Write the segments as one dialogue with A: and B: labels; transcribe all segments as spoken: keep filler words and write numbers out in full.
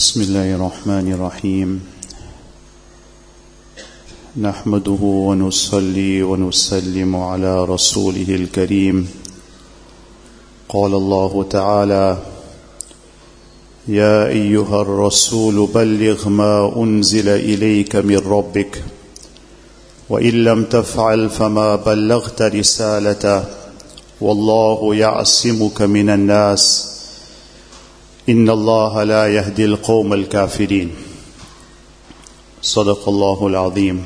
A: بسم الله الرحمن الرحيم نحمده ونصلي ونسلم على رسوله الكريم قال الله تعالى يا أيها الرسول بلغ ما أنزل إليك من ربك وإن لم تفعل فما بلغت رسالته والله يعصمك من الناس إن الله لا يهدي القوم الكافرين صدق الله العظيم.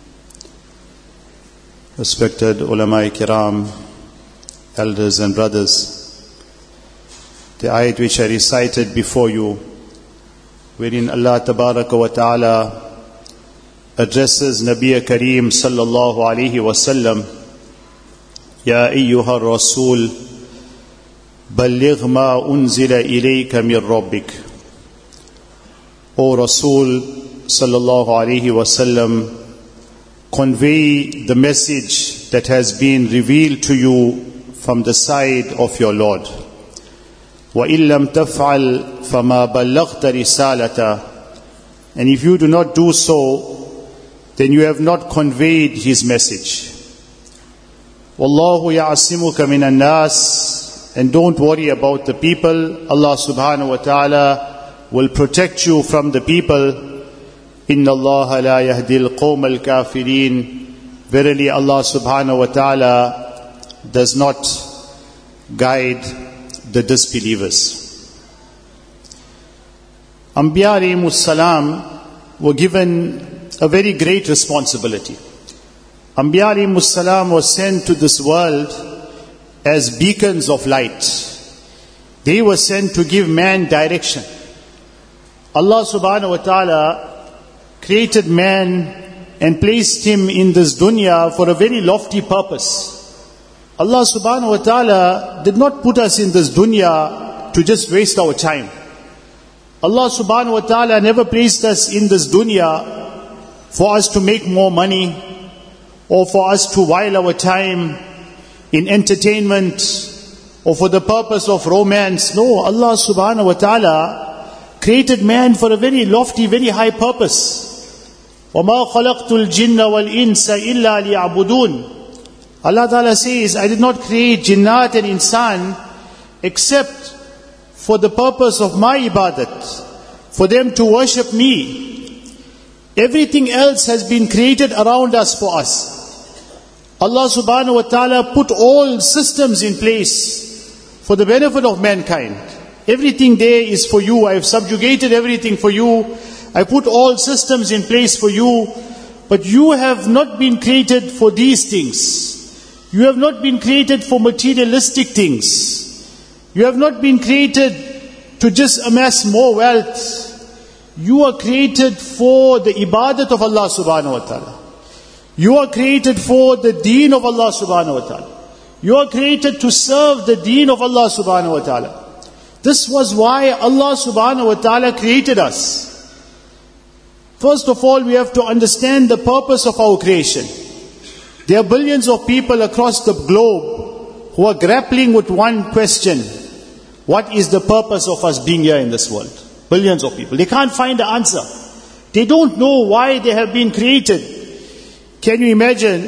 A: Respected ulama kiram, elders and brothers, the ayat which I recited before you, wherein Allah Tabaraka wa Ta'ala addresses Nabi Kareem sallallahu alayhi wa sallam, Ya ayyuha Rasul بلغ ما أنزل إليك من ربك. O Rasul sallallahu alayhi wa sallam, convey the message that has been revealed to you from the side of your Lord. وَإِن لَمْ تَفْعَلْ فَمَا بَلَّغْتَ رِسَالَةَ. And if you do not do so, then you have not conveyed His message. وَاللَّهُ يَعْصِمُكَ مِنَ النَّاسِ. And don't worry about the people. Allah subhanahu wa ta'ala will protect you from the people. إِنَّ اللَّهَ لَا يَهْدِي الْقَوْمَ الْكَافِرِينَ. Verily Allah subhanahu wa ta'ala does not guide the disbelievers. Anbiya alayhimus salam were given a very great responsibility. Anbiya alayhimus salam was sent to this world as beacons of light. They were sent to give man direction. Allah subhanahu wa ta'ala created man and placed him in this dunya for a very lofty purpose. Allah subhanahu wa ta'ala did not put us in this dunya to just waste our time. Allah subhanahu wa ta'ala never placed us in this dunya for us to make more money or for us to while our time in entertainment or for the purpose of romance. No, Allah subhanahu wa ta'ala created man for a very lofty, very high purpose. وَمَا خَلَقْتُ الْجِنَّ وَالْإِنسَ إِلَّا لِيَعْبُدُونَ. Allah ta'ala says, I did not create jinnat and insan except for the purpose of my ibadat, for them to worship me. Everything else has been created around us for us. Allah subhanahu wa ta'ala put all systems in place for the benefit of mankind. Everything there is for you. I have subjugated everything for you. I put all systems in place for you. But you have not been created for these things. You have not been created for materialistic things. You have not been created to just amass more wealth. You are created for the ibadat of Allah subhanahu wa ta'ala. You are created for the deen of Allah subhanahu wa ta'ala. You are created to serve the deen of Allah subhanahu wa ta'ala. This was why Allah subhanahu wa ta'ala created us. First of all, we have to understand the purpose of our creation. There are billions of people across the globe who are grappling with one question. What is the purpose of us being here in this world? Billions of people. They can't find the answer. They don't know why they have been created. Can you imagine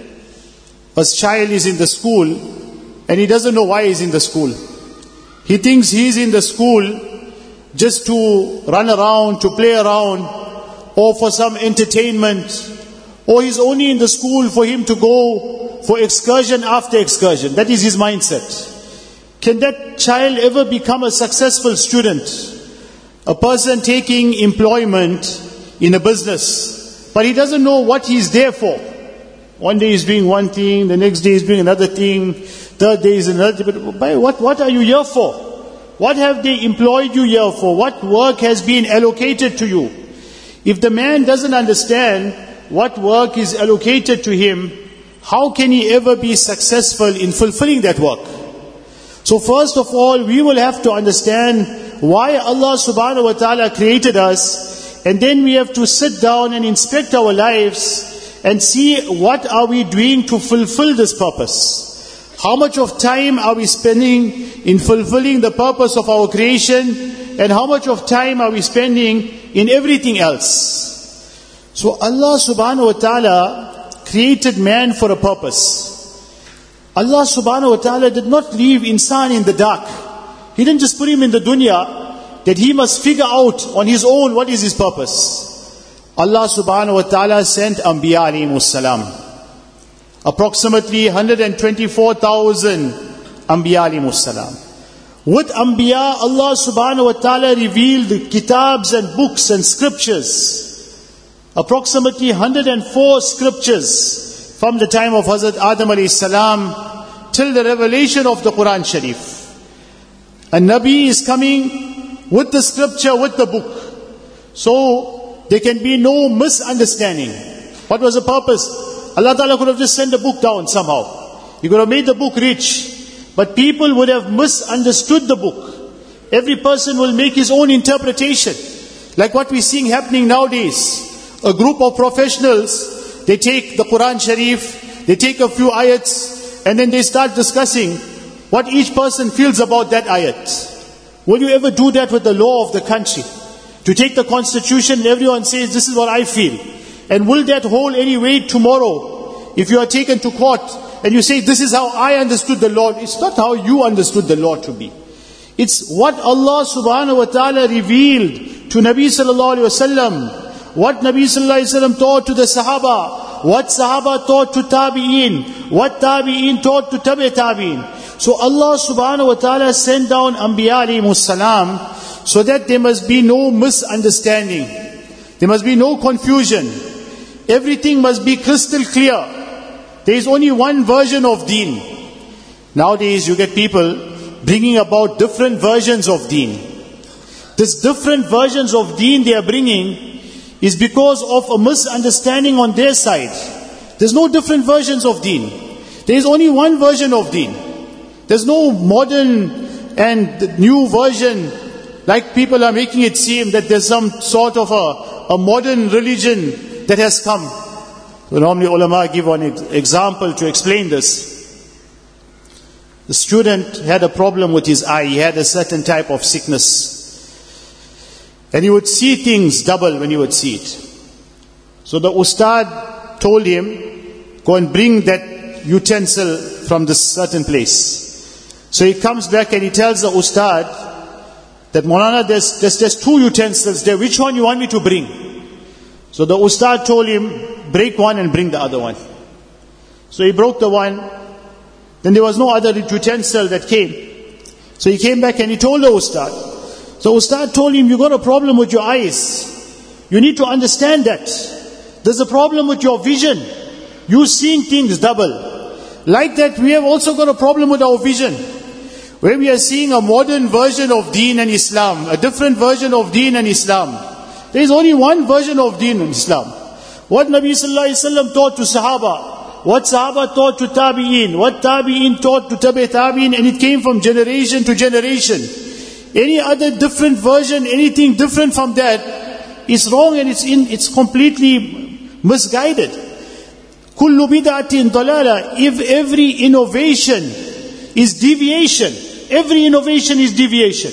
A: a child is in the school and he doesn't know why he's in the school. He thinks he's in the school just to run around, to play around, or for some entertainment, or he's only in the school for him to go for excursion after excursion. That is his mindset. Can that child ever become a successful student? A person taking employment in a business, but he doesn't know what he's there for. One day he's doing one thing, the next day he's doing another thing, third day is another thing. But what, what are you here for? What have they employed you here for? What work has been allocated to you? If the man doesn't understand what work is allocated to him, how can he ever be successful in fulfilling that work? So first of all, we will have to understand why Allah subhanahu wa ta'ala created us. And then we have to sit down and inspect our lives and see what are we doing to fulfill this purpose. How much of time are we spending in fulfilling the purpose of our creation? and how much of time are we spending in everything else? So Allah subhanahu wa ta'ala created man for a purpose. Allah subhanahu wa ta'ala did not leave insan in the dark. He didn't just put him in the dunya that he must figure out on his own what is his purpose. Allah subhanahu wa ta'ala sent Anbiya alayhimus salam. Approximately one hundred twenty-four thousand Anbiya alayhimus salam. With Anbiya, Allah subhanahu wa ta'ala revealed kitabs and books and scriptures. Approximately one hundred four scriptures from the time of Hazrat Adam alayhi salam till the revelation of the Quran Sharif. A Nabi is coming with the scripture, with the book. So there can be no misunderstanding. What was the purpose? Allah Ta'ala could have just sent the book down somehow. He could have made the book rich. But people would have misunderstood the book. Every person will make his own interpretation. Like what we're seeing happening nowadays. A group of professionals, they take the Quran Sharif, they take a few ayats, and then they start discussing what each person feels about that ayat. Will you ever do that with the law of the country? To take the constitution and everyone says, this is what I feel. And will that hold any weight tomorrow? If you are taken to court and you say, this is how I understood the law. It's not how you understood the law to be. It's what Allah subhanahu wa ta'ala revealed to Nabi sallallahu alayhi wa sallam. What Nabi sallallahu alayhi wa sallam taught to the Sahaba. What Sahaba taught to Tabi'in. What Tabi'in taught to Tabi' Tabi'in. So Allah subhanahu wa ta'ala sent down Anbiya alayhimus salam so that there must be no misunderstanding. There must be no confusion. Everything must be crystal clear. There is only one version of deen. Nowadays you get people bringing about different versions of deen. These different versions of deen they are bringing is because of a misunderstanding on their side. There's no different versions of deen. There is only one version of deen. There's no modern and new version like people are making it seem that there's some sort of a, a modern religion that has come. So normally ulama give one example to explain this. The student had a problem with his eye. He had a certain type of sickness. And he would see things double when he would see it. So the ustad told him, go and bring that utensil from this certain place. So he comes back and he tells the ustad that, Maulana, there's, there's, there's two utensils there. Which one you want me to bring? So the ustad told him, break one and bring the other one. So he broke the one. Then there was no other utensil that came. So he came back and he told the ustad. So ustad told him, you got a problem with your eyes. You need to understand that. There's a problem with your vision. You seeing things double. Like that, we have also got a problem with our vision. Where we are seeing a modern version of Deen and Islam, a different version of Deen and Islam. There is only one version of Deen and Islam. What Nabi sallallahu alaihi wasallam taught to Sahaba, what Sahaba taught to Tabi'in, what Tabi'in taught to Tabi' Tabi'in, and it came from generation to generation. Any other different version, anything different from that is wrong and it's in, it's completely misguided. Kullu bid'atin dalala. If every innovation is deviation, every innovation is deviation.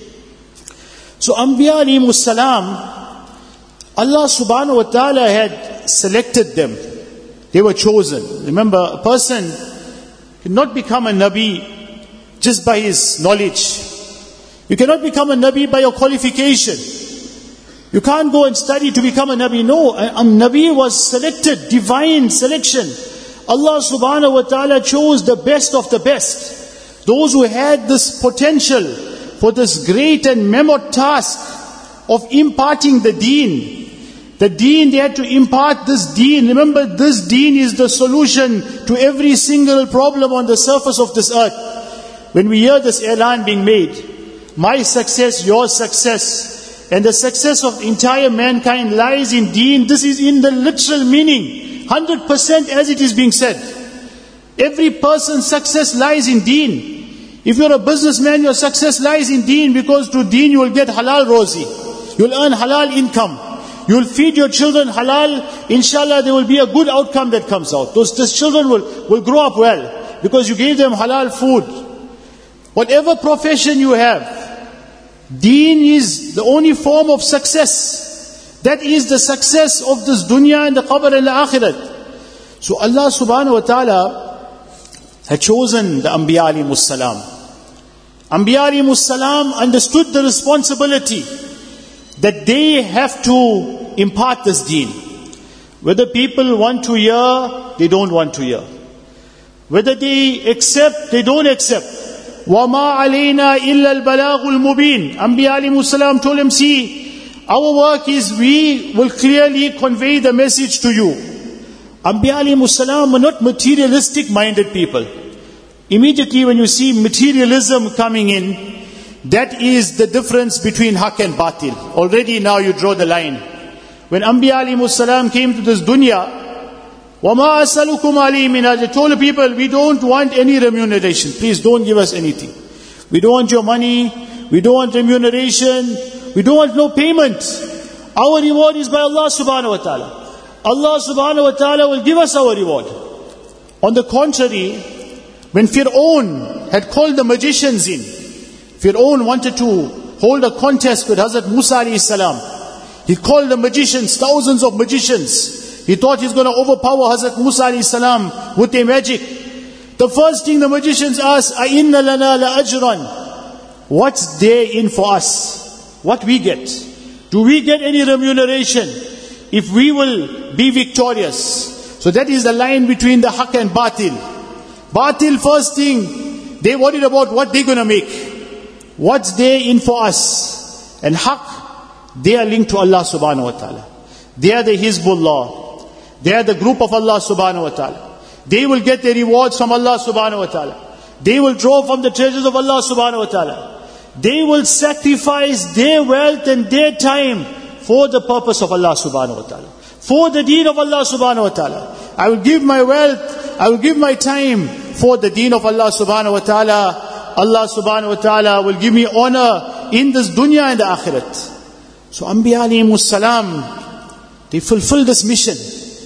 A: So Anbiya alayhimus salam, Allah subhanahu wa ta'ala had selected them. They were chosen. Remember, a person cannot become a Nabi just by his knowledge. You cannot become a Nabi by your qualification. You can't go and study to become a Nabi. No, a, a Nabi was selected, divine selection. Allah subhanahu wa ta'ala chose the best of the best. Those who had this potential for this great and mammoth task of imparting the deen. The deen, they had to impart this deen. Remember, this deen is the solution to every single problem on the surface of this earth. When we hear this elan being made, my success, your success, and the success of entire mankind lies in deen. This is in the literal meaning, one hundred percent as it is being said. Every person's success lies in deen. If you're a businessman, your success lies in deen, because through deen you will get halal rozi. You'll earn halal income. You'll feed your children halal. Inshallah, there will be a good outcome that comes out. Those, those children will, will grow up well, because you gave them halal food. Whatever profession you have, Deen is the only form of success. That is the success of this dunya and the qabr and the akhirat. So Allah subhanahu wa ta'ala had chosen the Anbiya alayhimus salam. Anbiya alayhimus salam understood the responsibility that they have to impart this deen. Whether people want to hear, they don't want to hear. Whether they accept, they don't accept. وَمَا عَلَيْنَا إِلَّا الْبَلَاغُ الْمُبِينَ. Anbiya alayhimus salam told him, see, our work is we will clearly convey the message to you. Anbiya alayhimus salam were not materialistic minded people. Immediately when you see materialism coming in, that is the difference between haq and batil. Already now you draw the line. When Anbiya alayhimus salam came to this dunya, وَمَا أَسْأَلُكُمْ عَلَيْهِ مِنْ أَجْرٍ, told the people, we don't want any remuneration. Please don't give us anything. We don't want your money. We don't want remuneration. We don't want no payment. Our reward is by Allah subhanahu wa ta'ala. Allah subhanahu wa ta'ala will give us our reward. On the contrary, when Fir'aun had called the magicians in, Fir'aun wanted to hold a contest with Hazrat Musa alayhi salam. He called the magicians, thousands of magicians. He thought he's going to overpower Hazrat Musa alayhi salam with their magic. The first thing the magicians asked, أَإِنَّ لَنَا لَأَجْرًا, what's there in for us? What we get? Do we get any remuneration if we will be victorious? So that is the line between the haq and batil. Batil, first thing, they worried about what they're going to make. What's there in for us? And haq, they are linked to Allah subhanahu wa ta'ala. They are the Hizbullah. They are the group of Allah subhanahu wa ta'ala. They will get their rewards from Allah subhanahu wa ta'ala. They will draw from the treasures of Allah subhanahu wa ta'ala. They will sacrifice their wealth and their time for the purpose of Allah subhanahu wa ta'ala. For the deen of Allah subhanahu wa ta'ala. I will give my wealth, I will give my time for the deen of Allah subhanahu wa ta'ala. Allah subhanahu wa ta'ala will give me honor in this dunya and the akhirat. So Anbiya alayhimus salam, they fulfilled this mission.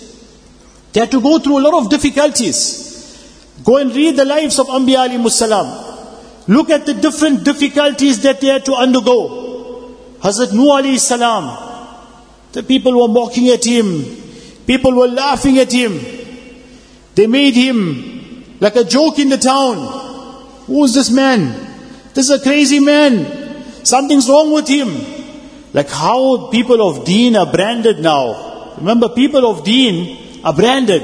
A: They had to go through a lot of difficulties. Go and read the lives of Anbiya alayhimus salam. Look at the different difficulties that they had to undergo. Hazrat Nuh alayhi salam, the people were mocking at him. People were laughing at him. They made him like a joke in the town. Who is this man? This is a crazy man. Something's wrong with him. Like how people of deen are branded now. Remember, people of deen are branded.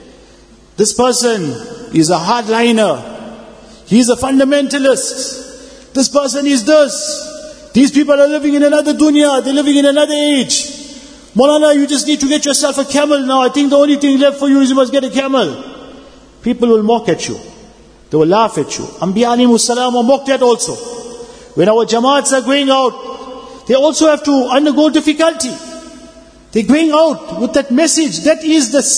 A: This person is a hardliner. He is a fundamentalist. This person is this. These people are living in another dunya. They're living in another age. Maulana, you just need to get yourself a camel now. I think the only thing left for you is you must get a camel. People will mock at you. They will laugh at you. Anbiya alayhimus salam are mocked at also. When our jamaats are going out, they also have to undergo difficulty. They're going out with that message. That is the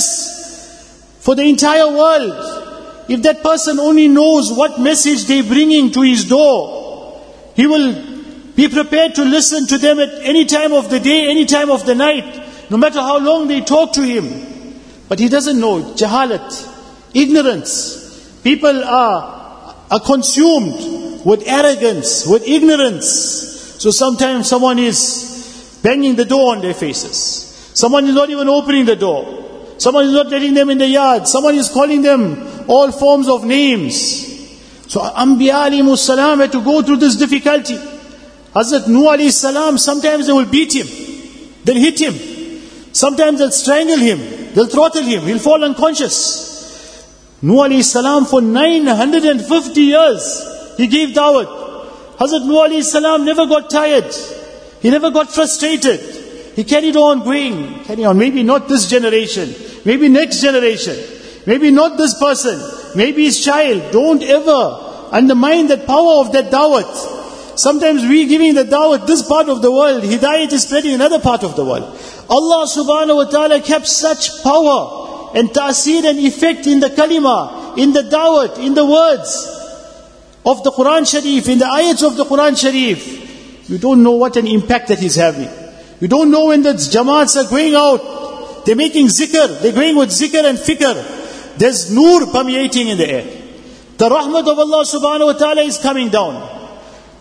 A: success for the entire world. If that person only knows what message they're bringing to his door, he will be prepared to listen to them at any time of the day, any time of the night, no matter how long they talk to him. But he doesn't know. Jahalat, ignorance. People are, are consumed with arrogance, with ignorance. So sometimes someone is banging the door on their faces. Someone is not even opening the door. Someone is not letting them in the yard. Someone is calling them all forms of names. So Anbiya alayhimus salam had to go through this difficulty. Hazrat Nuh alayhi salam, sometimes they will beat him. They'll hit him. Sometimes they'll strangle him. They'll throttle him. He'll fall unconscious. Nuh alayhi salam, for nine hundred fifty years, he gave dawat. Hazrat Nuh alayhi salam never got tired. He never got frustrated. He carried on going, carry on. Maybe not this generation, maybe next generation, maybe not this person, maybe his child. Don't ever undermine that power of that dawat. Sometimes we giving the dawat this part of the world, hidayat is spreading another part of the world. Allah subhanahu wa ta'ala kept such power and ta'asir and effect in the kalima, in the dawat, in the words of the Quran Sharif, in the ayats of the Quran Sharif. You don't know what an impact that is having. You don't know when the jamaats are going out, they're making zikr, they're going with zikr and fikr. There's nur permeating in the air. The rahmat of Allah subhanahu wa ta'ala is coming down.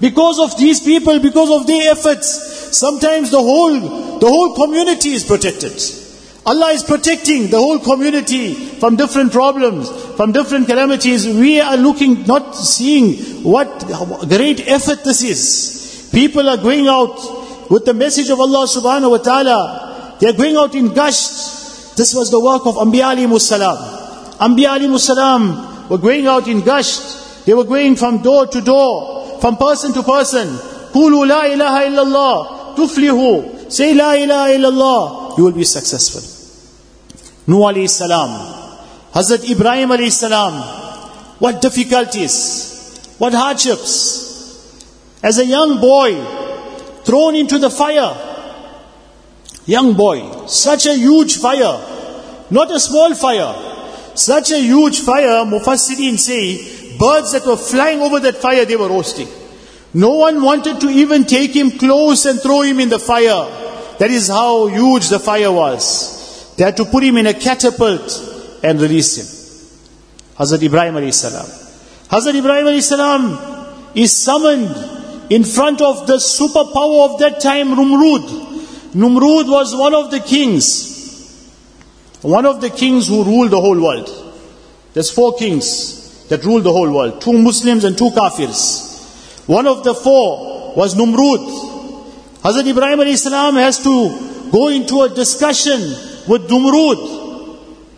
A: Because of these people, because of their efforts, sometimes the whole, the whole community is protected. Allah is protecting the whole community from different problems, from different calamities. We are looking, not seeing what great effort this is. People are going out with the message of Allah subhanahu wa ta'ala. They are going out in gasht. This was the work of Anbiya alayhimus salam. Anbiya alayhimus salam were going out in gasht. They were going from door to door, from person to person. Qulu la ilaha illallah, tuflihu. Say la ilaha illallah, you will be successful. Nuh alayhi salam, Hazrat Ibrahim alayhi salam, what difficulties, what hardships. As a young boy, thrown into the fire. Young boy, such a huge fire, not a small fire. Such a huge fire, Mufassirin say, birds that were flying over that fire, they were roasting. No one wanted to even take him close and throw him in the fire. That is how huge the fire was. They had to put him in a catapult and release him. Hazrat Ibrahim alayhi salam. Hazrat Ibrahim alayhi salam is summoned in front of the superpower of that time, Numrud. Numrud was one of the kings. One of the kings who ruled the whole world. There's four kings that ruled the whole world. Two Muslims and two Kafirs. One of the four was Numrud. Hazrat Ibrahim alayhi salam has to go into a discussion with Numrud.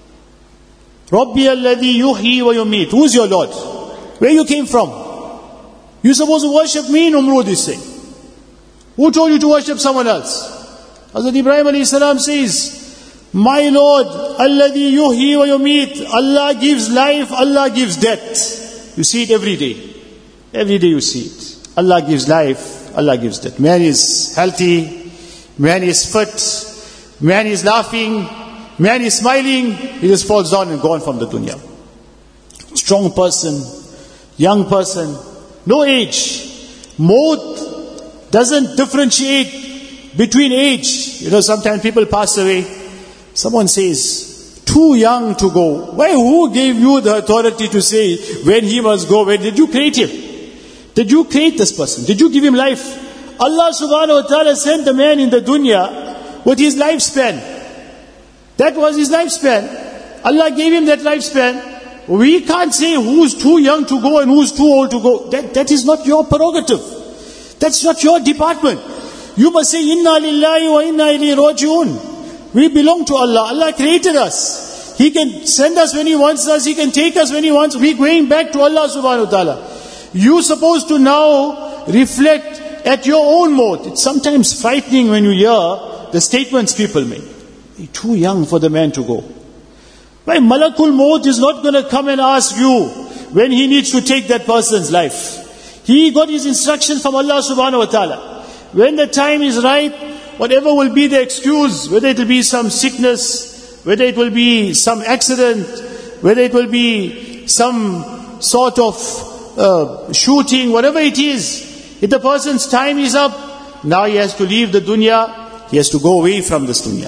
A: Rabbi alladhi yuhyi wa yumeet. Who's your Lord? Where you came from? You're supposed to worship me, Numrud is saying. Who told you to worship someone else? Hazrat Ibrahim alayhi salam says, my Lord, alladhi yuhyi wa yumeet. Allah gives life, Allah gives death. You see it every day. Every day you see it. Allah gives life, Allah gives death. Man is healthy, man is fit, man is laughing, man is smiling, he just falls down and gone from the dunya. Strong person, young person, no age. Maut doesn't differentiate between age. You know, sometimes people pass away. Someone says, too young to go. Why, who gave you the authority to say when he must go? When did you create him? Did you create this person? Did you give him life? Allah subhanahu wa ta'ala sent the man in the dunya with his lifespan. That was his lifespan. Allah gave him that lifespan. We can't say who's too young to go and who's too old to go. That, that is not your prerogative. That's not your department. You must say, Inna lillahi wa inna ilayhi raji'un. We belong to Allah. Allah created us. He can send us when He wants us. He can take us when He wants. We're going back to Allah subhanahu wa ta'ala. You're supposed to now reflect at your own maut. It's sometimes frightening when you hear the statements people make. You're too young for the man to go. Why, Malakul Maut is not going to come and ask you when he needs to take that person's life. He got his instruction from Allah subhanahu wa ta'ala. When the time is right, whatever will be the excuse, whether it will be some sickness, whether it will be some accident, whether it will be some sort of uh, shooting, whatever it is, if the person's time is up, now he has to leave the dunya, he has to go away from this dunya.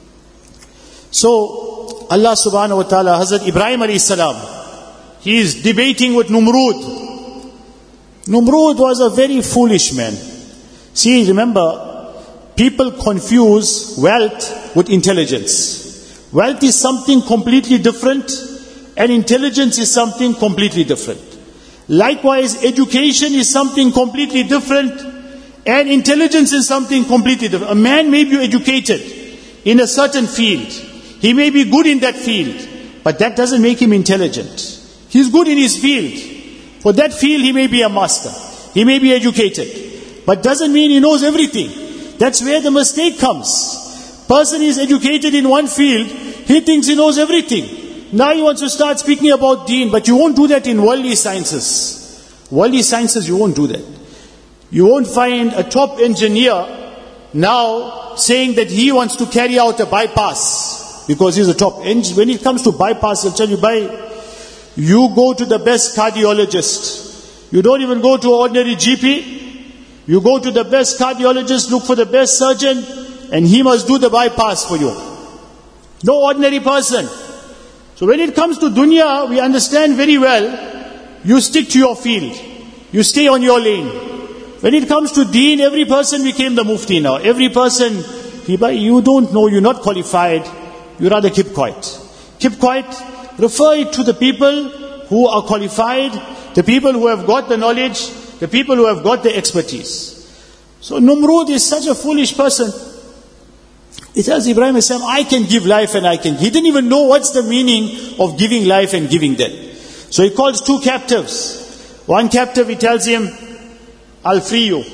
A: So, Allah subhanahu wa ta'ala, Hazrat Ibrahim alayhi salam, he is debating with Numrud. Numrud was a very foolish man. See, remember, people confuse wealth with intelligence. Wealth is something completely different, and intelligence is something completely different. Likewise, education is something completely different, and intelligence is something completely different. A man may be educated in a certain field. He may be good in that field, but that doesn't make him intelligent. He's good in his field. For that field, he may be a master. He may be educated, but doesn't mean he knows everything. That's where the mistake comes. Person is educated in one field, he thinks he knows everything. Now he wants to start speaking about deen, but you won't do that in worldly sciences. Worldly sciences, you won't do that. You won't find a top engineer now saying that he wants to carry out a bypass because he's a top engineer. When it comes to bypass, he'll tell you, by you go to the best cardiologist. You don't even go to ordinary G P. You go to the best cardiologist, look for the best surgeon, and he must do the bypass for you. No ordinary person. So when it comes to dunya, we understand very well, you stick to your field. You stay on your lane. When it comes to deen, every person became the mufti now. Every person, you don't know, you're not qualified, you rather keep quiet. Keep quiet, refer it to the people who are qualified, the people who have got the knowledge, the people who have got the expertise. So Numrud is such a foolish person. It tells Ibrahim alayhi salam, I can give life and I can. He didn't even know what's the meaning of giving life and giving death. So he calls two captives. One captive, he tells him, I'll free you.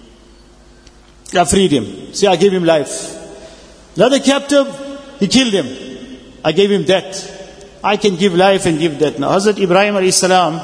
A: I freed him. See, I gave him life. Another captive, he killed him. I gave him death. I can give life and give death. Now, Hazrat Ibrahim alayhi salam,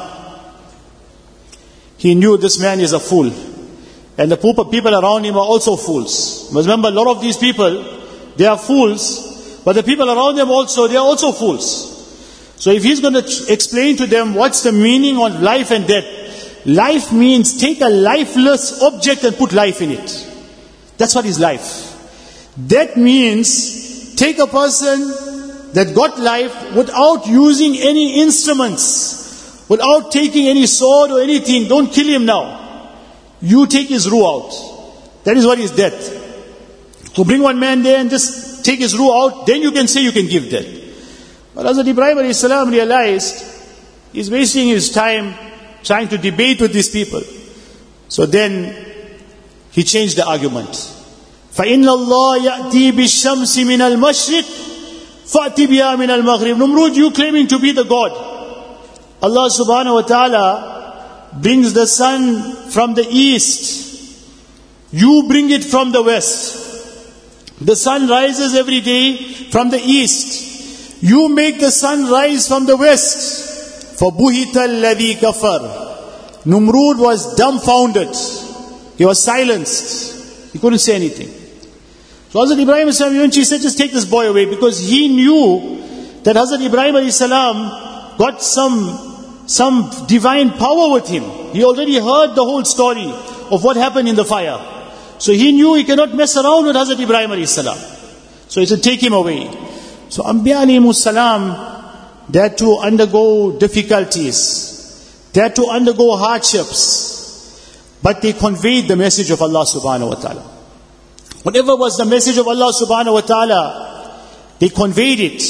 A: he knew this man is a fool. And the people around him are also fools. But remember, a lot of these people, they are fools, but the people around them also, they are also fools. So if he's going to explain to them what's the meaning of life and death, life means take a lifeless object and put life in it. That's what is life. Death means take a person that got life without using any instruments, without taking any sword or anything. Don't kill him now. You take his ruh out. That is what is death. To bring one man there and just take his ruh out, then you can say you can give death. But Hazrat Ibrahim alayhi salam realized he's wasting his time trying to debate with these people. So then he changed the argument. فَإِنَّ اللَّهَ يَأْتِي بِالشَّمْسِ مِنَ الْمَشْرِقِ فَأْتِ بِهَا مِنَ الْمَغْرِبِ. Numrud, you claiming to be the God. Allah subhanahu wa ta'ala brings the sun from the east. You bring it from the west. The sun rises every day from the east. You make the sun rise from the west. فَبُهِتَ الَّذِي كَفَرَ. Numrud was dumbfounded. He was silenced. He couldn't say anything. So Hazrat Ibrahim alayhi salam eventually said, just take this boy away, because he knew that Hazrat Ibrahim alayhi salam got some some divine power with him. He already heard the whole story of what happened in the fire. So he knew he cannot mess around with Hazrat Ibrahim alayhi salam. So he said, take him away. So Anbiya alayhimus salam, they had to undergo difficulties. They had to undergo hardships. But they conveyed the message of Allah subhanahu wa ta'ala. Whatever was the message of Allah subhanahu wa ta'ala, they conveyed it.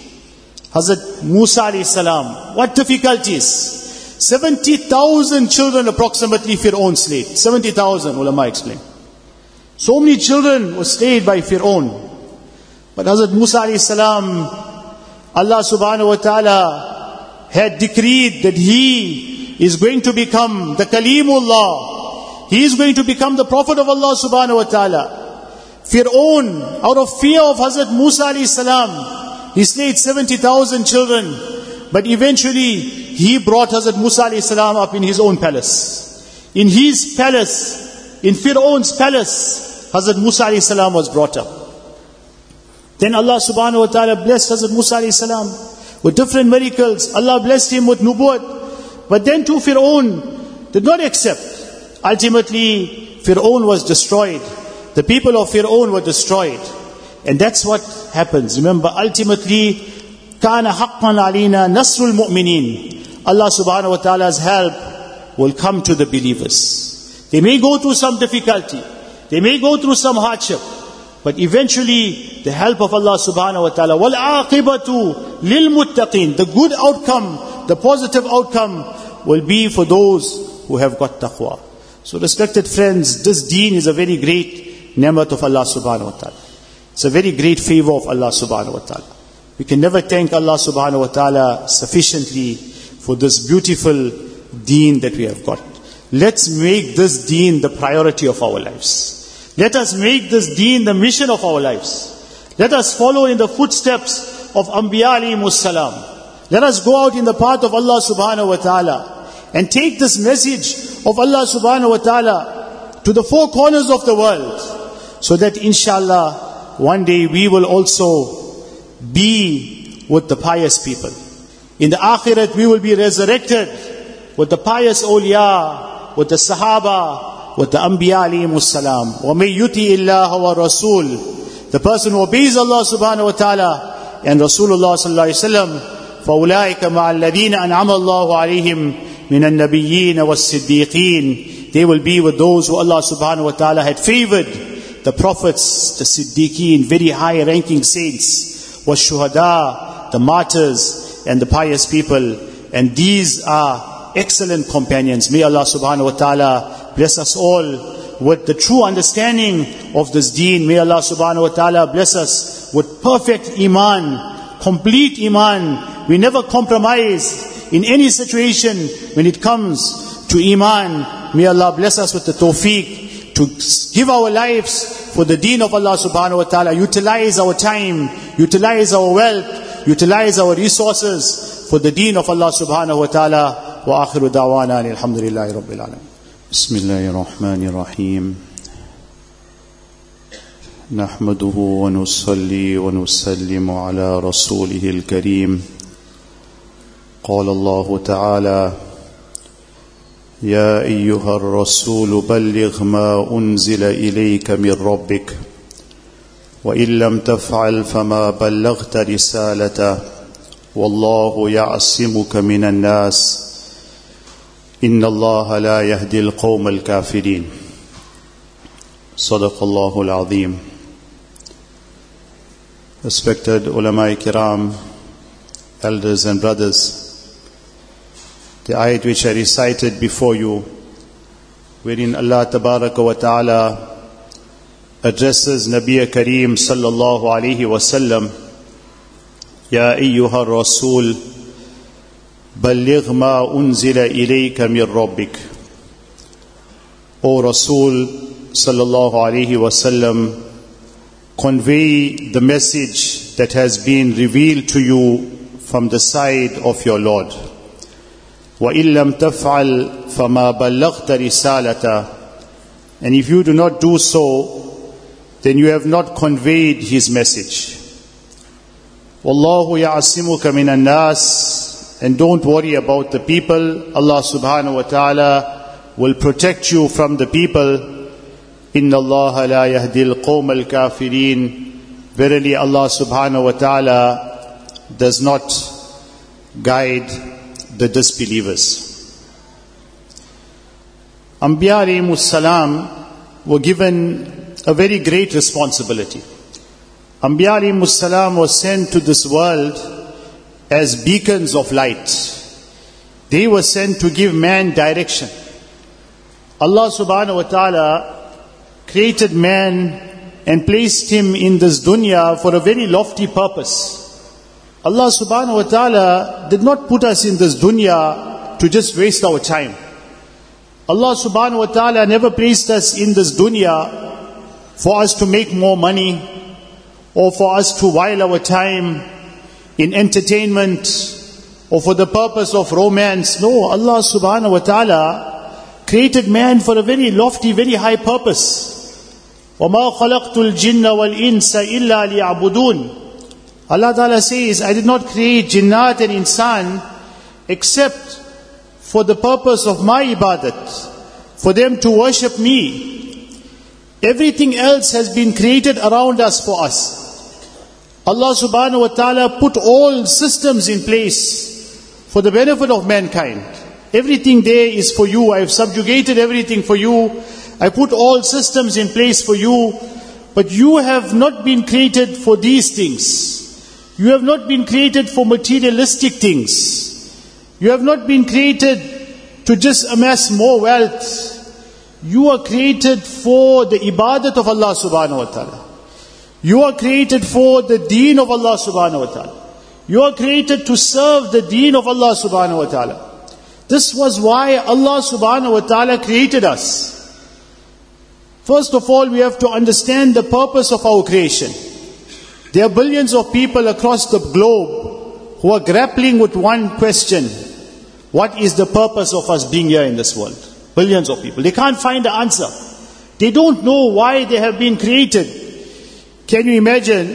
A: Hazrat Musa alayhi salam, what difficulties? seventy thousand children approximately Fir'aun slayed. seventy thousand, ulama explain. So many children were slayed by Fir'aun. But Hazrat Musa alayhi salam, Allah subhanahu wa ta'ala had decreed that he is going to become the Kalimullah. He is going to become the Prophet of Allah subhanahu wa ta'ala. Fir'aun, out of fear of Hazrat Musa alayhi salam, he slayed seventy thousand children, but eventually he brought Hazrat Musa alayhi salam up in his own palace. In his palace, in Fir'aun's palace, Hazrat Musa alayhi salam was brought up. Then Allah subhanahu wa ta'ala blessed Hazrat Musa alayhi salam with different miracles. Allah blessed him with nubuwwat. But then too Fir'aun did not accept. Ultimately, Fir'aun was destroyed. The people of Fir'aun were destroyed. And that's what happens. Remember, ultimately, كَانَ حَقًّا عَلَيْنَا نَصْرُ الْمُؤْمِنِينَ. Allah subhanahu wa ta'ala's help will come to the believers. They may go through some difficulty. They may go through some hardship. But eventually, the help of Allah subhanahu wa ta'ala. وَالْعَاقِبَةُ لِلْمُتَّقِينَ. The good outcome, the positive outcome will be for those who have got taqwa. So respected friends, this deen is a very great ni'mat of Allah subhanahu wa ta'ala. It's a very great favor of Allah subhanahu wa ta'ala. We can never thank Allah subhanahu wa ta'ala sufficiently for this beautiful deen that we have got. Let's make this deen the priority of our lives. Let us make this deen the mission of our lives. Let us follow in the footsteps of Anbiya alayhimus salam. Let us go out in the path of Allah subhanahu wa ta'ala and take this message of Allah subhanahu wa ta'ala to the four corners of the world, so that inshallah one day we will also be with the pious people. In the akhirat we will be resurrected with the pious awliya, with the sahaba, with the anbiya alayhimus salam. وَمَن يُطِعِ اللَّهَ وَالرَّسُولَ. The person who obeys Allah subhanahu wa ta'ala and Rasulullah sallallahu alayhi wa sallam, فَأُولَٰئِكَ مَعَ الَّذِينَ أَنْعَمَ اللَّهُ عَلَيْهِمْ مِنَ النَّبِيِّينَ وَالصِّدِّيقِينَ they will be with those who Allah subhanahu wa ta'ala had favored, the prophets, the siddiqeen, very high ranking saints, was shuhada, the martyrs and the pious people. And these are excellent companions. May Allah subhanahu wa ta'ala bless us all with the true understanding of this deen. May Allah subhanahu wa ta'ala bless us with perfect iman, complete iman. We never compromise in any situation when it comes to iman. May Allah bless us with the tawfiq to give our lives for the deen of Allah subhanahu wa ta'ala. Utilize our time, utilize our wealth, utilize our resources for the deen of Allah subhanahu wa ta'ala. Wa akhiru da'wana alhamdulillahi rabbil alamin. بسم الله الرحمن الرحيم نحمده ونصلي ونسلم على رسوله الكريم قال الله تعالى يا أيها الرسول بلغ ما أنزل إليك من ربك وإن لم تفعل فما بلغت رسالته والله يعصمك من الناس إن الله لا يهدي القوم الكافرين صدق الله العظيم. Respected ulama kiram, elders and brothers, the ayat which I recited before you, wherein Allah tabaraka wa ta'ala addresses Nabi Kareem sallallahu alayhi wa sallam, Ya ayyuha rasul بلغ ما أنزل إليك من ربك. O Rasul sallallahu alayhi wa sallam, convey the message that has been revealed to you from the side of your Lord. وَإِن لَمْ تَفْعَلْ فَمَا بَلَّغْتَ رِسَالَةً. And if you do not do so, then you have not conveyed his message. وَاللَّهُ يَعْصِمُكَ مِنَ النَّاسِ. And don't worry about the people. Allah subhanahu wa ta'ala will protect you from the people. Inna Allah la yahdi al-qawm al-kafirin. Verily Allah subhanahu wa ta'ala does not guide the disbelievers. Anbiya alayhimus salam were given a very great responsibility. Anbiya alayhimus salam was sent to this world as beacons of light. They were sent to give man direction. Allah subhanahu wa ta'ala created man and placed him in this dunya for a very lofty purpose. Allah subhanahu wa ta'ala did not put us in this dunya to just waste our time. Allah subhanahu wa ta'ala never placed us in this dunya for us to make more money or for us to while our time in entertainment or for the purpose of romance. No, Allah subhanahu wa ta'ala created man for a very lofty, very high purpose. وَمَا خَلَقْتُ الْجِنَّ وَالْإِنسَ إِلَّا لِيَعْبُدُونَ. Allah ta'ala says, I did not create jinnat and insan except for the purpose of my ibadat, for them to worship me. Everything else has been created around us for us. Allah subhanahu wa ta'ala put all systems in place for the benefit of mankind. Everything there is for you. I have subjugated everything for you. I put all systems in place for you. But you have not been created for these things. You have not been created for materialistic things. You have not been created to just amass more wealth. You are created for the ibadat of Allah subhanahu wa ta'ala. You are created for the deen of Allah subhanahu wa ta'ala. You are created to serve the deen of Allah subhanahu wa ta'ala. This was why Allah subhanahu wa ta'ala created us. First of all, we have to understand the purpose of our creation. There are billions of people across the globe who are grappling with one question. What is the purpose of us being here in this world? Billions of people. They can't find the answer. They don't know why they have been created. Can you imagine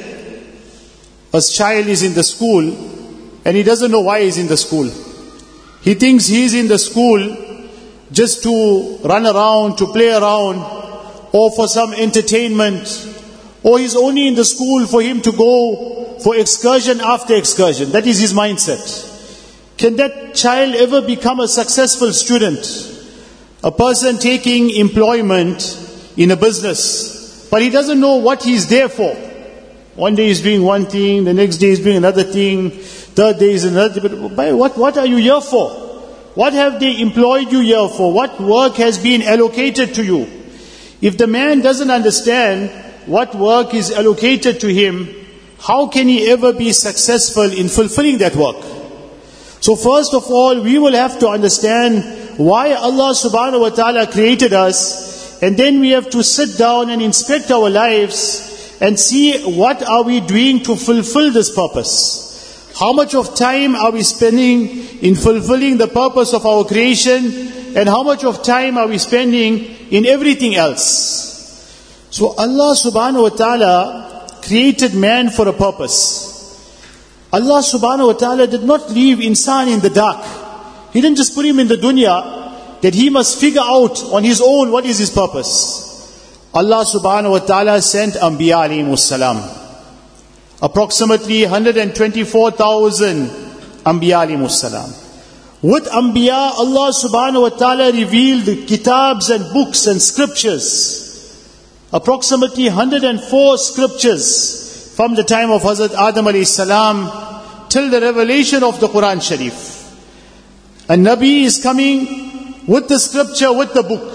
A: a child is in the school and he doesn't know why he's in the school. He thinks he's in the school just to run around, to play around, or for some entertainment, or he's only in the school for him to go for excursion after excursion. That is his mindset. Can that child ever become a successful student? a person taking employment in a business, but he doesn't know what he's there for. One day he's doing one thing, the next day he's doing another thing, third day is another thing. But what, what are you here for? What have they employed you here for? What work has been allocated to you? If the man doesn't understand what work is allocated to him, how can he ever be successful in fulfilling that work? So first of all, we will have to understand why Allah subhanahu wa ta'ala created us, and then we have to sit down and inspect our lives and see what are we doing to fulfill this purpose. How much of time are we spending in fulfilling the purpose of our creation, and how much of time are we spending in everything else? So Allah subhanahu wa ta'ala created man for a purpose. Allah subhanahu wa ta'ala did not leave insan in the dark. He didn't just put him in the dunya that he must figure out on his own what is his purpose. Allah subhanahu wa ta'ala sent Anbiya alayhimus salam. Approximately one hundred twenty-four thousand Anbiya alayhimus salam. With Anbiya, Allah subhanahu wa ta'ala revealed kitabs and books and scriptures. Approximately one hundred four scriptures from the time of Hazrat Adam alayhi salam till the revelation of the Quran Sharif. A Nabi is coming with the scripture, with the book.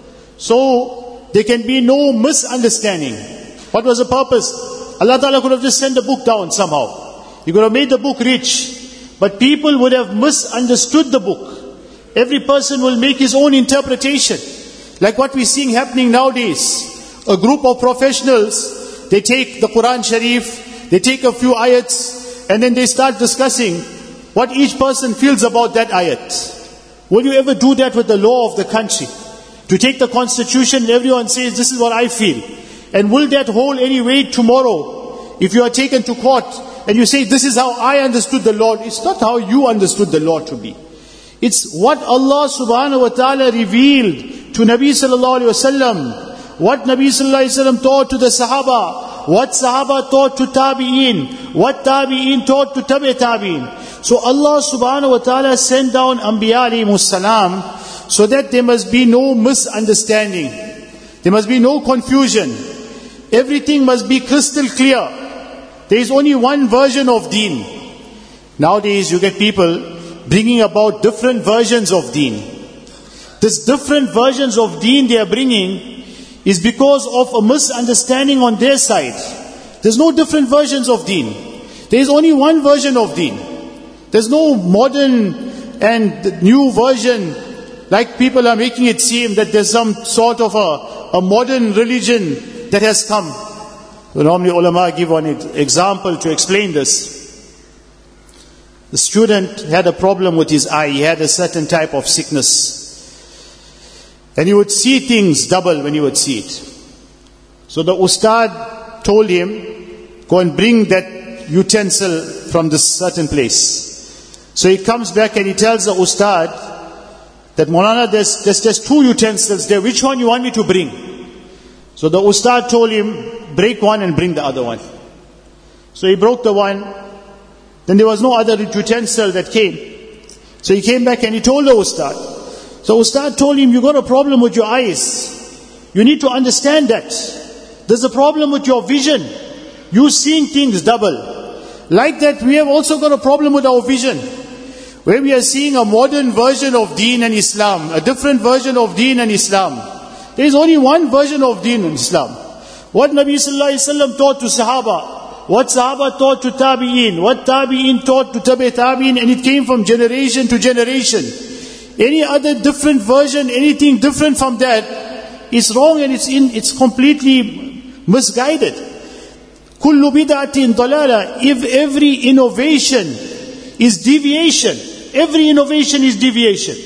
A: So there can be no misunderstanding. What was the purpose? Allah Ta'ala could have just sent the book down somehow. He could have made the book rich. But people would have misunderstood the book. Every person will make his own interpretation. Like what we're seeing happening nowadays. A group of professionals, they take the Quran Sharif, they take a few ayats, and then they start discussing what each person feels about that ayat. Will you ever do that with the law of the country? To take the constitution and everyone says, this is what I feel. And will that hold any weight tomorrow? If you are taken to court and you say, this is how I understood the law. It's not how you understood the law to be. It's what Allah subhanahu wa ta'ala revealed to Nabi sallallahu alayhi wa sallam. What Nabi sallallahu alayhi wa sallam taught to the Sahaba. What Sahaba taught to Tabi'in. What Tabi'in taught to Tabi' Tabi'in. So Allah subhanahu wa ta'ala sent down Anbiya alayhimus salam so that there must be no misunderstanding. There must be no confusion. Everything must be crystal clear. There is only one version of deen. Nowadays you get people bringing about different versions of deen. These different versions of deen they are bringing is because of a misunderstanding on their side. There's no different versions of deen. There is only one version of deen. There's no modern and new version, like people are making it seem that there's some sort of a, a modern religion that has come. Normally ulama give one example to explain this. The student had a problem with his eye. He had a certain type of sickness. And he would see things double when he would see it. So the ustad told him, go and bring that utensil from this certain place. So he comes back and he tells the ustad that Maulana, there's, there's, there's two utensils there. Which one you want me to bring? So the ustad told him, break one and bring the other one. So he broke the one. Then there was no other utensil that came. So he came back and he told the ustad. So ustad told him, you got a problem with your eyes. You need to understand that. There's a problem with your vision. You seeing things double. Like that, we have also got a problem with our vision. Where we are seeing a modern version of Deen and Islam, a different version of Deen and Islam. There is only one version of Deen and Islam. What Nabi sallallahu alaihi wasallam taught to Sahaba, what Sahaba taught to Tabi'in, what Tabi'in taught to Tabi' Tabi'in, and it came from generation to generation. Any other different version, anything different from that, is wrong and it's in, it's completely misguided. Kullu bid'atin dalala. If every innovation is deviation, every innovation is deviation.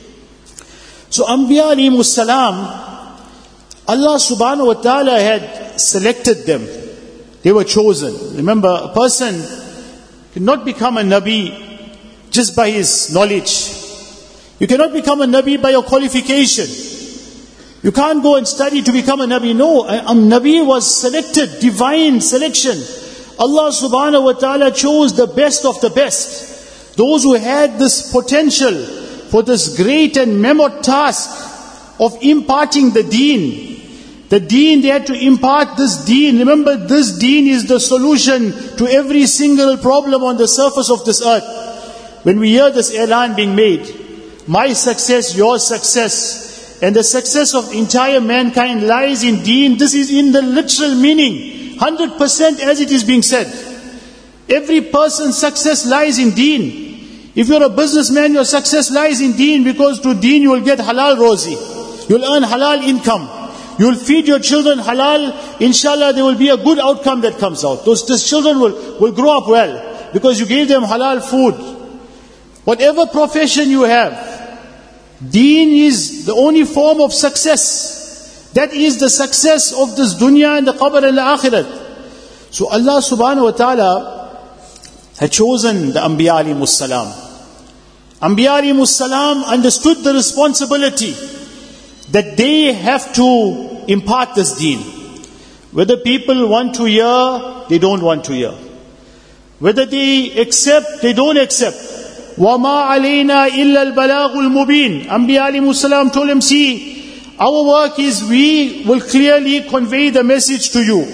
A: So Anbiya alayhimus salam, Allah subhanahu wa ta'ala had selected them. They were chosen. Remember, a person cannot become a Nabi just by his knowledge. You cannot become a Nabi by your qualification. You can't go and study to become a Nabi. No, a, a Nabi was selected, divine selection. Allah subhanahu wa ta'ala chose the best of the best. Those who had this potential for this great and mammoth task of imparting the deen. The deen, they had to impart this deen. Remember, this deen is the solution to every single problem on the surface of this earth. When we hear this elan being made, my success, your success, and the success of entire mankind lies in deen, this is in the literal meaning, one hundred percent as it is being said. Every person's success lies in deen. If you're a businessman, your success lies in deen, because through deen you will get halal rozi. You'll earn halal income. You'll feed your children halal. Inshallah, there will be a good outcome that comes out. Those, those children will, will grow up well, because you gave them halal food. Whatever profession you have, deen is the only form of success. That is the success of this dunya and the qabr and the akhirat. So Allah subhanahu wa ta'ala had chosen the Anbiya alayhimus salam. Anbiya alayhimus salam understood the responsibility that they have to impart this deen. Whether people want to hear, they don't want to hear. Whether they accept, they don't accept. وَمَا عَلَيْنَا إِلَّا الْبَلَاغُ الْمُبِينَ. Anbiya alayhimus salam told him, see, our work is we will clearly convey the message to you.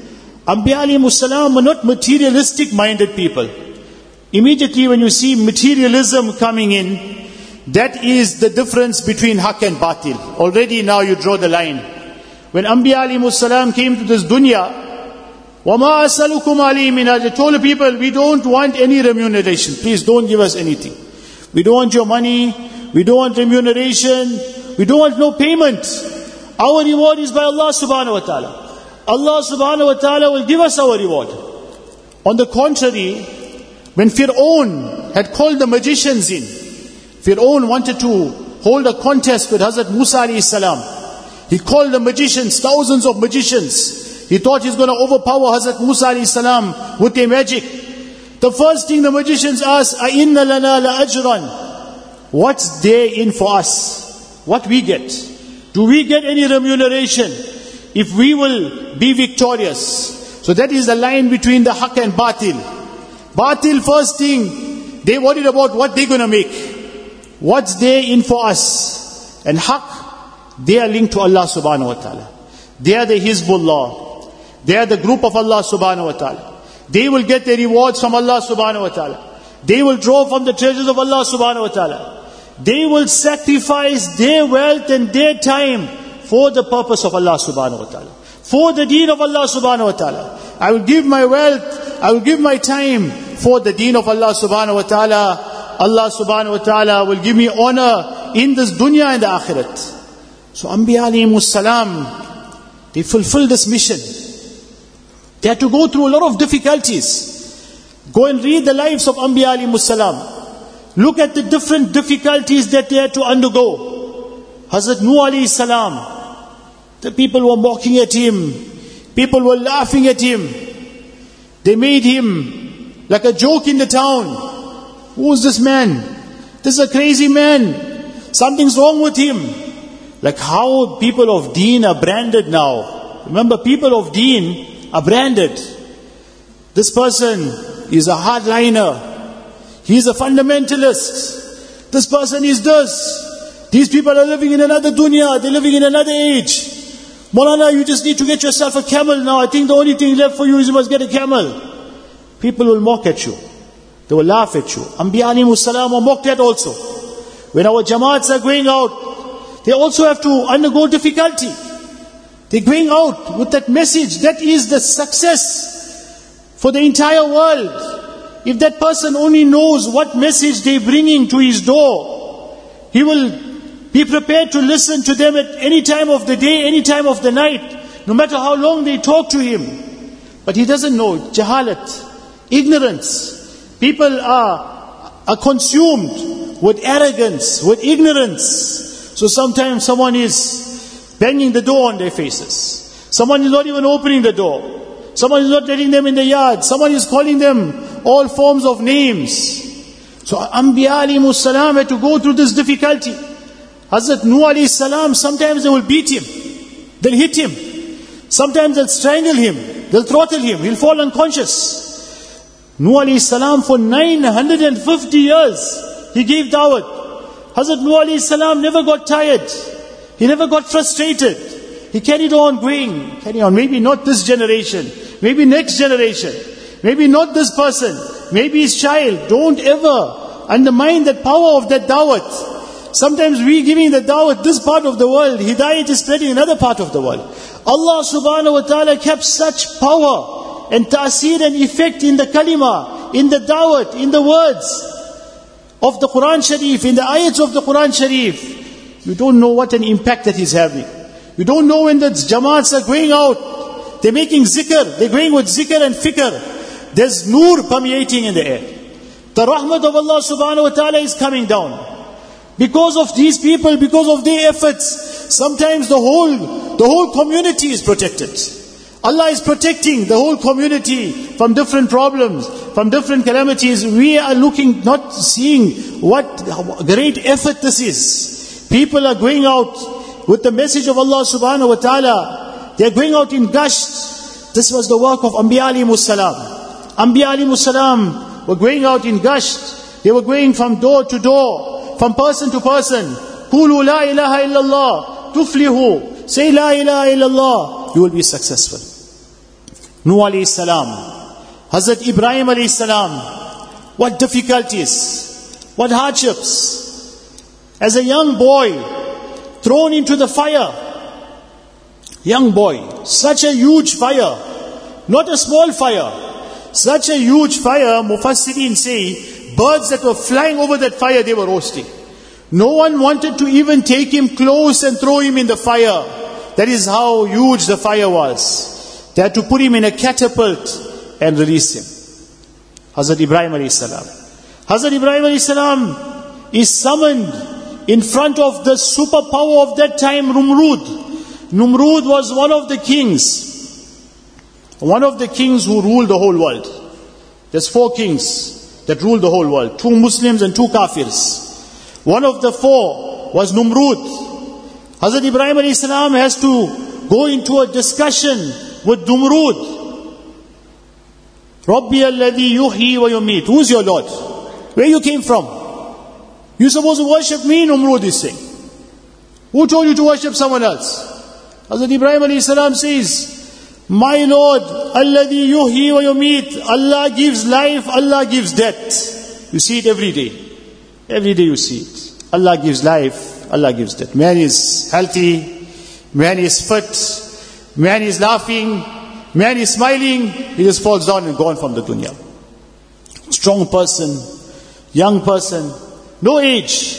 A: Anbiya alayhimus salam were not materialistic minded people. Immediately when you see materialism coming in, that is the difference between haq and batil. Already now you draw the line. When Anbiya alayhimus salam came to this dunya, وَمَا أَسَلُكُمْ عَلَيْهِ مِنْ أَجْرٍ, they told the people, we don't want any remuneration. Please don't give us anything. We don't want your money. We don't want remuneration. We don't want no payment. Our reward is by Allah subhanahu wa ta'ala. Allah subhanahu wa ta'ala will give us our reward. On the contrary, when Fir'aun had called the magicians in, Fir'aun wanted to hold a contest with Hazrat Musa alayhi salam. He called the magicians, thousands of magicians. He thought he's going to overpower Hazrat Musa alayhi salam with their magic. The first thing the magicians asked, أَإِنَّ لَنَا لَأَجْرًا, what's there in for us? What we get? Do we get any remuneration if we will be victorious? So that is the line between the haq and batil. Batil, first thing, they worried about what they're going to make. What's there in for us? And haq, they are linked to Allah subhanahu wa ta'ala. They are the Hizbullah. They are the group of Allah subhanahu wa ta'ala. They will get their rewards from Allah subhanahu wa ta'ala. They will draw from the treasures of Allah subhanahu wa ta'ala. They will sacrifice their wealth and their time for the purpose of Allah subhanahu wa ta'ala. For the deen of Allah subhanahu wa ta'ala. I will give my wealth, I will give my time for the deen of Allah subhanahu wa ta'ala. Allah subhanahu wa ta'ala will give me honor in this dunya and the akhirat. So Anbiya alayhimus salam, they fulfilled this mission. They had to go through a lot of difficulties. Go and read the lives of Anbiya alayhimus salam. Look at the different difficulties that they had to undergo. Hazrat Nuh alayhi salam, the people were mocking at him. People were laughing at him. They made him like a joke in the town. Who is this man? This is a crazy man. Something's wrong with him. Like how people of deen are branded now. Remember, people of deen are branded. This person is a hardliner. He is a fundamentalist. This person is this. These people are living in another dunya. They're living in another age. Maulana, you just need to get yourself a camel now. I think the only thing left for you is you must get a camel. People will mock at you. They will laugh at you. Anbiya alayhimus salam were mocked at also. When our jamaats are going out, they also have to undergo difficulty. They're going out with that message. That is the success for the entire world. If that person only knows what message they're bringing to his door, he will be prepared to listen to them at any time of the day, any time of the night, no matter how long they talk to him. But he doesn't know. Jahalat, ignorance. People are, are consumed with arrogance, with ignorance. So sometimes someone is banging the door on their faces. Someone is not even opening the door. Someone is not letting them in the yard. Someone is calling them all forms of names. So Anbiya alayhimus salam had to go through this difficulty. Hazrat Nuh alayhi salam, sometimes they will beat him. They'll hit him. Sometimes they'll strangle him. They'll throttle him. He'll fall unconscious. Nuh alayhi salam, for nine hundred fifty years, he gave dawat. Hazrat Nuh alayhi salam never got tired. He never got frustrated. He carried on going, carry on. Maybe not this generation, maybe next generation, maybe not this person, maybe his child. Don't ever undermine that power of that da'wat. Sometimes we giving the da'wat this part of the world, hidayat is spreading another part of the world. Allah subhanahu wa ta'ala kept such power and ta'asir and effect in the kalima, in the da'wat, in the words of the Quran Sharif, in the ayats of the Quran Sharif. You don't know what an impact that is having. You don't know when the jamaats are going out, they're making zikr, they're going with zikr and fikr. There's nur permeating in the air. The rahmat of Allah subhanahu wa ta'ala is coming down. Because of these people, because of their efforts, sometimes the whole, the whole community is protected. Allah is protecting the whole community from different problems, from different calamities. We are looking, not seeing what great effort this is. People are going out with the message of Allah subhanahu wa ta'ala. They are going out in gasht. This was the work of Anbiya alayhimus salam. Anbiya alayhimus salam were going out in gasht. They were going from door to door, from person to person. Qulu la ilaha illallah, tuflihu. Say la ilaha illallah, you will be successful. Nuh alayhi salam, Hazrat Ibrahim alayhi salam, what difficulties, what hardships. As a young boy, thrown into the fire. Young boy, such a huge fire, not a small fire, such a huge fire. Mufassirin say, birds that were flying over that fire, they were roasting. No one wanted to even take him close and throw him in the fire. That is how huge the fire was. They had to put him in a catapult and release him. Hazrat Ibrahim alayhi salam. Hazrat Ibrahim alayhi salam is summoned in front of the superpower of that time, Numrud. Numrud was one of the kings. One of the kings who ruled the whole world. There's four kings that ruled the whole world. Two Muslims and two Kafirs. One of the four was Numrud. Hazrat Ibrahim alayhi salam has to go into a discussion with Numrud. Rabbi alladhi yuhyi wa yumit. Who's your Lord? Where you came from? You're supposed to worship me, Numrud is saying. Who told you to worship someone else? Hazrat Ibrahim alayhi salam says, my Lord, alladhi yuhyi wa yumit. Allah gives life, Allah gives death. You see it every day. Every day you see it. Allah gives life, Allah gives death. Man is healthy, man is fit, man is laughing, man is smiling, he just falls down and gone from the dunya. Strong person, young person, no age.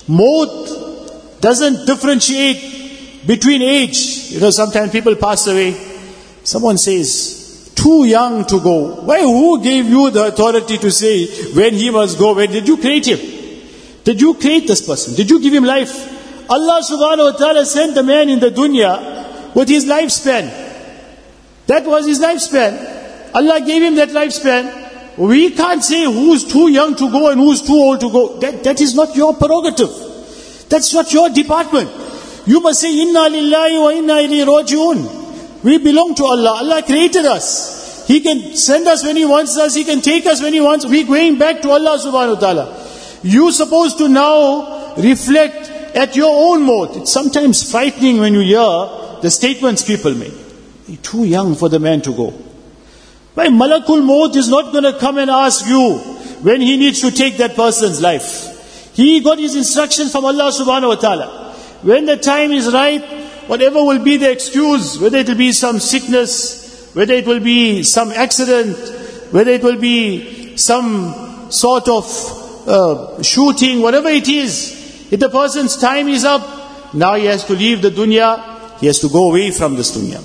A: Maut doesn't differentiate between age. You know, sometimes people pass away. Someone says, too young to go. Why? Who gave you the authority to say when he must go? When did you create him? Did you create this person? Did you give him life? Allah subhanahu wa ta'ala sent the man in the dunya with his lifespan. That was his lifespan. Allah gave him that lifespan. We can't say who's too young to go and who's too old to go. That, that is not your prerogative. That's not your department. You must say, Inna lillahi wa inna ilayhi raji'un. We belong to Allah. Allah created us. He can send us when He wants us. He can take us when He wants. We're going back to Allah subhanahu wa ta'ala. You're supposed to now reflect at your own maut. It's sometimes frightening when you hear the statements people make. You're too young for the man to go. Why? Malakul Maut is not going to come and ask you when he needs to take that person's life. He got his instruction from Allah subhanahu wa ta'ala. When the time is right, whatever will be the excuse, whether it will be some sickness, whether it will be some accident, whether it will be some sort of uh, shooting, whatever it is, if the person's time is up, now he has to leave the dunya, he has to go away from this dunya.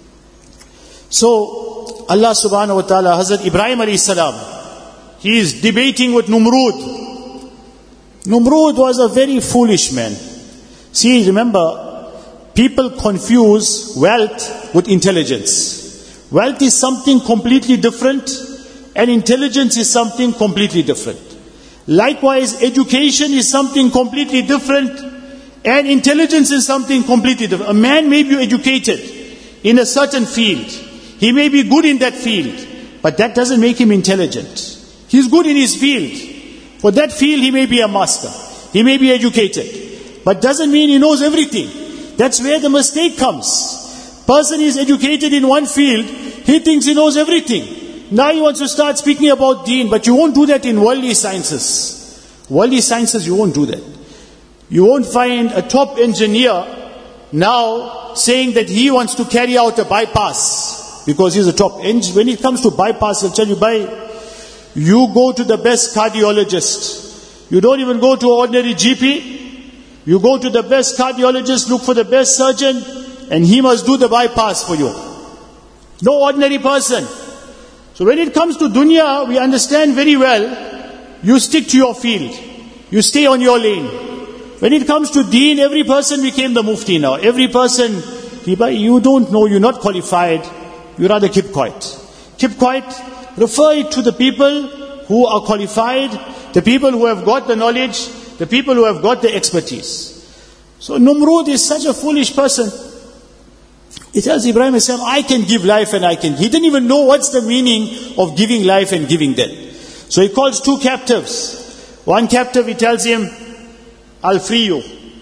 A: So, Allah subhanahu wa ta'ala, Hazrat Ibrahim alayhi salam, he is debating with Numrud. Numrud was a very foolish man. See, remember, people confuse wealth with intelligence. Wealth is something completely different, and intelligence is something completely different. Likewise, education is something completely different, and intelligence is something completely different. A man may be educated in a certain field. He may be good in that field, but that doesn't make him intelligent. He's good in his field. For that field, he may be a master. He may be educated. But doesn't mean he knows everything. That's where the mistake comes. Person is educated in one field, he thinks he knows everything. Now he wants to start speaking about deen, but you won't do that in worldly sciences. Worldly sciences, you won't do that. You won't find a top engineer now saying that he wants to carry out a bypass because he's a top engineer. When it comes to bypass, he'll tell you, by you go to the best cardiologist. You don't even go to an ordinary G P. You go to the best cardiologist, look for the best surgeon, and he must do the bypass for you. No ordinary person. So when it comes to dunya, we understand very well, you stick to your field. You stay on your lane. When it comes to deen, every person became the mufti now. Every person, you don't know, you're not qualified. You rather keep quiet. Keep quiet. Refer it to the people who are qualified, the people who have got the knowledge, the people who have got the expertise. So Numrud is such a foolish person. He tells Ibrahim alayhi salam, I can give life and I can. He didn't even know what's the meaning of giving life and giving death. So he calls two captives. One captive, he tells him, I'll free you.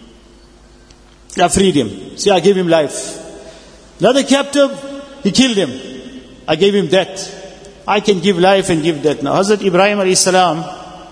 A: I freed him. See, I gave him life. Another captive, he killed him. I gave him death. I can give life and give death. Now, Hazrat Ibrahim alayhi salam,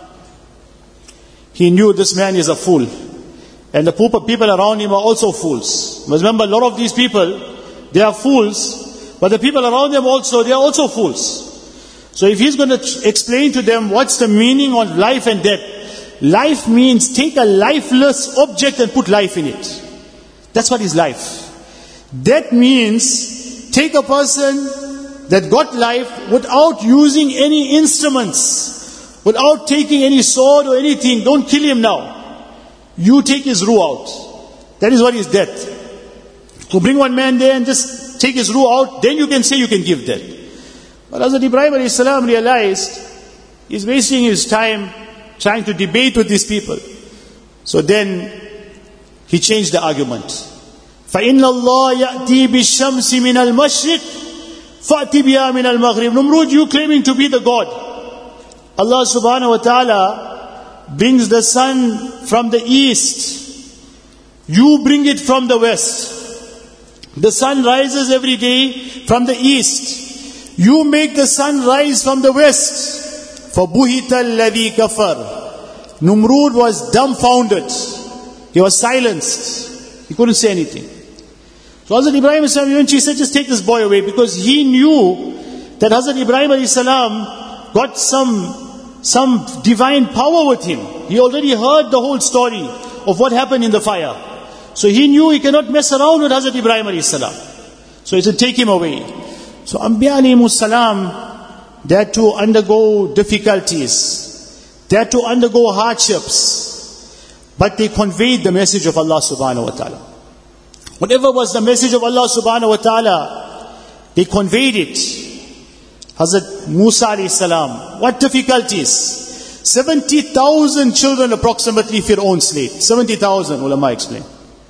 A: he knew this man is a fool. And the people around him are also fools. But remember, a lot of these people, they are fools, but the people around them also, they are also fools. So if he's going to explain to them what's the meaning of life and death, life means take a lifeless object and put life in it. That's what is life. Death means take a person that got life without using any instruments, without taking any sword or anything. Don't kill him now. You take his ruh out. That is what is death. To bring one man there and just take his ruh out, then you can say you can give death. But Hazrat Ibrahim alayhi salam realized he's wasting his time trying to debate with these people. So then he changed the argument. فَإِنَّ اللَّهَ يَأْتِي بِالشَّمْسِ مِنَ الْمَشْرِقِ فَأْتِ بِهَا مِنَ الْمَغْرِبِ. Numrud, you claiming to be the God. Allah subhanahu wa ta'ala brings the sun from the east. You bring it from the west. The sun rises every day from the east. You make the sun rise from the west. فَبُهِتَ الَّذِي كَفَرَ. Numrud was dumbfounded. He was silenced. He couldn't say anything. So Hazrat Ibrahim eventually said, just take this boy away, because he knew that Hazrat Ibrahim alayhi salam got some, some divine power with him. He already heard the whole story of what happened in the fire. So he knew he cannot mess around with Hazrat Ibrahim alayhi salam. So he said, take him away. So Anbiya alayhimus salam, they had to undergo difficulties. They had to undergo hardships. But they conveyed the message of Allah subhanahu wa ta'ala. Whatever was the message of Allah subhanahu wa ta'ala, they conveyed it. Hazrat Musa alayhi salam, what difficulties? seventy thousand children approximately Fir'aun slayed. seventy thousand, ulama explain.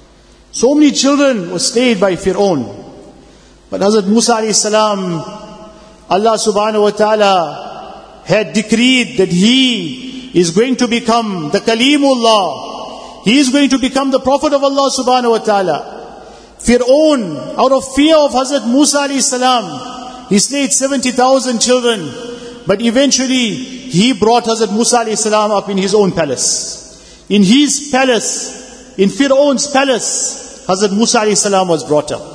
A: So many children were slayed by Fir'aun. But Hazrat Musa alayhi salam, Allah subhanahu wa ta'ala had decreed that he is going to become the Kalimullah. He is going to become the Prophet of Allah subhanahu wa ta'ala. Fir'aun, out of fear of Hazrat Musa alayhi salam, he slayed seventy thousand children. But eventually, he brought Hazrat Musa alayhi salam up in his own palace. In his palace, in Fir'aun's palace, Hazrat Musa alayhi salam was brought up.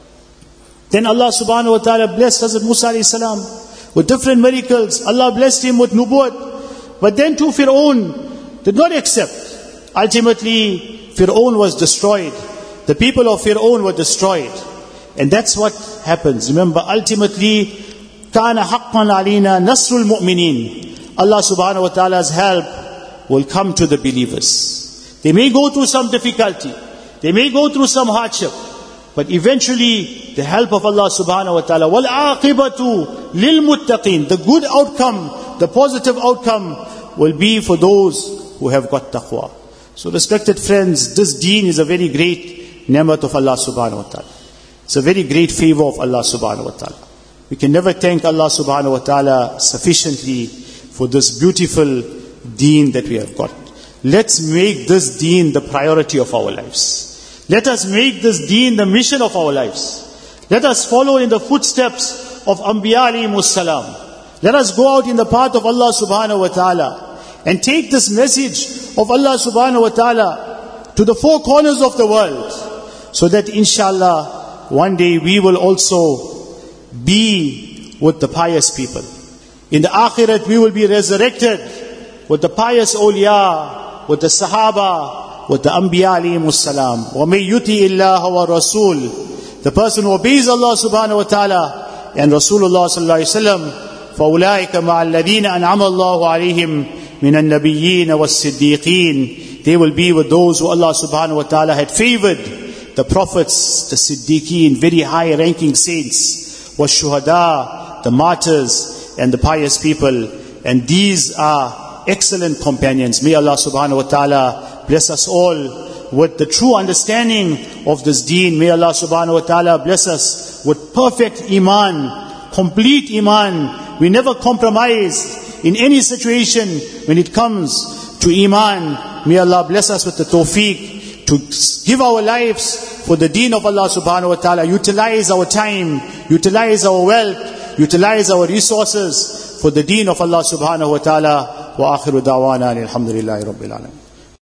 A: Then Allah subhanahu wa ta'ala blessed Hazrat Musa alayhi salam with different miracles. Allah blessed him with nubuwwat. But then too Fir'aun did not accept. Ultimately, Fir'aun was destroyed. The people of Fir'aun were destroyed. And that's what happens. Remember, ultimately, كَانَ حَقًّا عَلَيْنَا نَصْرُ الْمُؤْمِنِينَ. Allah subhanahu wa ta'ala's help will come to the believers. They may go through some difficulty. They may go through some hardship. But eventually, the help of Allah subhanahu wa ta'ala, وَالْعَاقِبَةُ لِلْمُتَّقِينَ. The good outcome, the positive outcome will be for those who have got taqwa. So respected friends, this deen is a very great ni'mat of Allah subhanahu wa ta'ala. It's a very great favor of Allah subhanahu wa ta'ala. We can never thank Allah subhanahu wa ta'ala sufficiently for this beautiful deen that we have got. Let's make this deen the priority of our lives. Let us make this deen the mission of our lives. Let us follow in the footsteps of Anbiya alayhimus salam. Let us go out in the path of Allah subhanahu wa ta'ala and take this message of Allah subhanahu wa ta'ala to the four corners of the world, so that inshallah one day we will also be with the pious people. In the akhirat we will be resurrected with the pious awliya, with the sahaba, with the Anbiya alayhimus salam. وَمَن يُطِعِ اللَّهَ وَالرَّسُولَ, the person who obeys Allah subhanahu wa ta'ala and Rasulullah sallallahu alayhi wa sallam, فَأُولَٰئِكَ مَعَ الَّذِينَ أَنْعَمَ اللَّهُ عَلَيْهِمْ مِنَ النَّبِيِّينَ وَالصِّدِّيقِينَ. They will be with those who Allah subhanahu wa ta'ala had favored, the prophets, the siddiqeen, very high ranking saints, وَالشُّهَدَاء, the martyrs and the pious people. And these are excellent companions. May Allah subhanahu wa ta'ala bless us all with the true understanding of this deen. May Allah subhanahu wa ta'ala bless us with perfect iman, complete iman. We never compromise in any situation when it comes to iman. May Allah bless us with the tawfiq to give our lives for the deen of Allah subhanahu wa ta'ala. Utilize our time, utilize our wealth, utilize our resources for the deen of Allah subhanahu wa ta'ala. Wa akhiru da'wana alhamdulillahi rabbil alamin.